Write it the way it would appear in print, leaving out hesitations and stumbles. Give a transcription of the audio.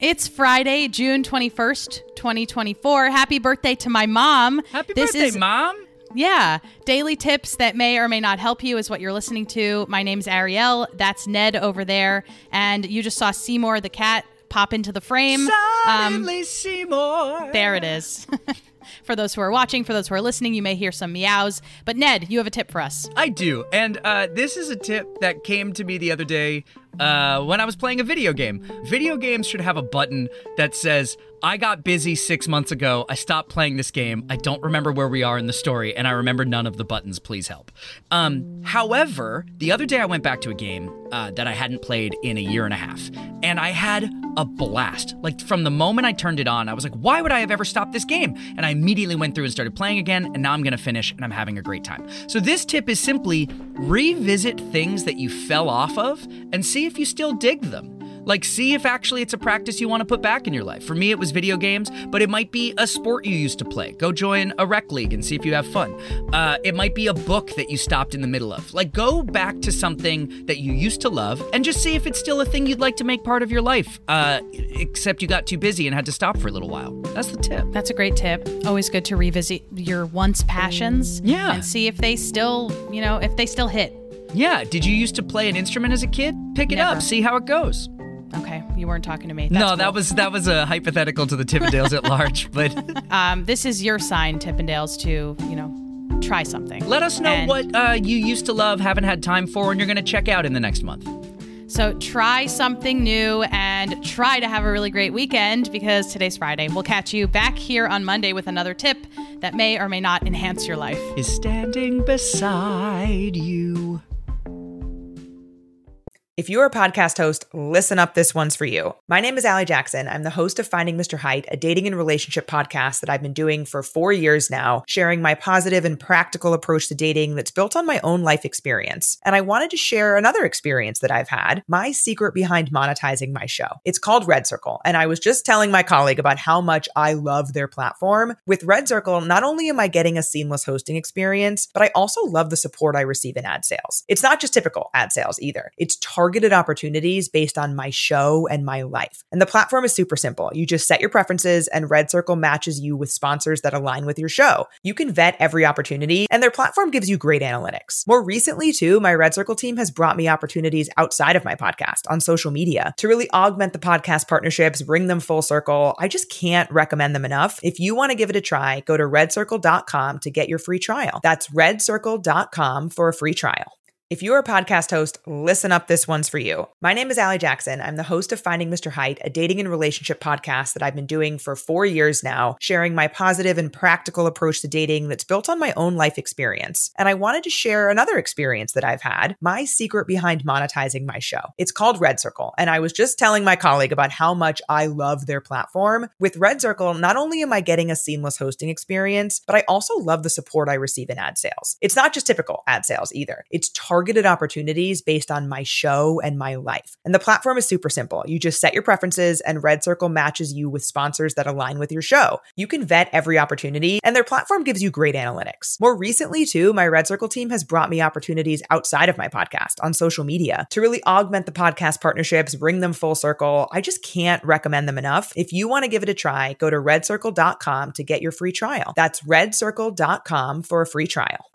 It's Friday, June 21st, 2024. Happy birthday to my mom. Happy birthday, Mom. Yeah. Daily tips that may or may not help you is what you're listening to. My name's Ariel. That's Ned over there. And you just saw Seymour the cat pop into the frame. Suddenly Seymour. There it is. For those who are watching, for those who are listening, you may hear some meows. But Ned, you have a tip for us. I do. And this is a tip that came to me the other day when I was playing a video game. Video games should have a button that says, I got busy 6 months ago. I stopped playing this game. I don't remember where we are in the story, and I remember none of the buttons. Please help. However, the other day I went back to a game that I hadn't played in a year and a half, and I had a blast. Like, from the moment I turned it on, I was like, why would I have ever stopped this game? And I immediately went through and started playing again, and now I'm going to finish, and I'm having a great time. So this tip is simply revisit things that you fell off of and see if you still dig them. Like, see if actually it's a practice you want to put back in your life. For me, it was video games, but it might be a sport you used to play. Go join a rec league and see if you have fun. It might be a book that you stopped in the middle of. Like, go back to something that you used to love and just see if it's still a thing you'd like to make part of your life, except you got too busy and had to stop for a little while. That's the tip. That's a great tip. Always good to revisit your once passions. Yeah. And see if they still, if they still hit. Yeah. Did you used to play an instrument as a kid? Pick it Never. up. See how it goes. Okay, you weren't talking to me. No, That's cool. that was a hypothetical to the Tippendales at large, but This is your sign, Tippendales, to, try something. let us know what you used to love, haven't had time for, and you're going to check out in the next month. So try something new and try to have a really great weekend because today's Friday. We'll catch you back here on Monday with another tip that may or may not enhance your life. Is standing beside you. If you're a podcast host, listen up, this one's for you. My name is Allie Jackson. I'm the host of Finding Mr. Height, a dating and relationship podcast that I've been doing for 4 years now, sharing my positive and practical approach to dating that's built on my own life experience. And I wanted to share another experience that I've had, my secret behind monetizing my show. It's called Red Circle, and I was just telling my colleague about how much I love their platform. With Red Circle, not only am I getting a seamless hosting experience, but I also love the support I receive in ad sales. It's not just typical ad sales either. It's targeted opportunities based on my show and my life. And the platform is super simple. You just set your preferences and Red Circle matches you with sponsors that align with your show. You can vet every opportunity and their platform gives you great analytics. More recently too, my Red Circle team has brought me opportunities outside of my podcast on social media to really augment the podcast partnerships, bring them full circle. I just can't recommend them enough. If you want to give it a try, go to redcircle.com to get your free trial. That's redcircle.com for a free trial. If you're a podcast host, listen up, this one's for you. My name is Allie Jackson. I'm the host of Finding Mr. Height, a dating and relationship podcast that I've been doing for 4 years now, sharing my positive and practical approach to dating that's built on my own life experience. And I wanted to share another experience that I've had, my secret behind monetizing my show. It's called Red Circle, and I was just telling my colleague about how much I love their platform. With Red Circle, not only am I getting a seamless hosting experience, but I also love the support I receive in ad sales. It's not just typical ad sales either. It's targeted opportunities based on my show and my life. And the platform is super simple. You just set your preferences and Red Circle matches you with sponsors that align with your show. You can vet every opportunity and their platform gives you great analytics. More recently too, my Red Circle team has brought me opportunities outside of my podcast on social media to really augment the podcast partnerships, bring them full circle. I just can't recommend them enough. If you want to give it a try, go to redcircle.com to get your free trial. That's redcircle.com for a free trial.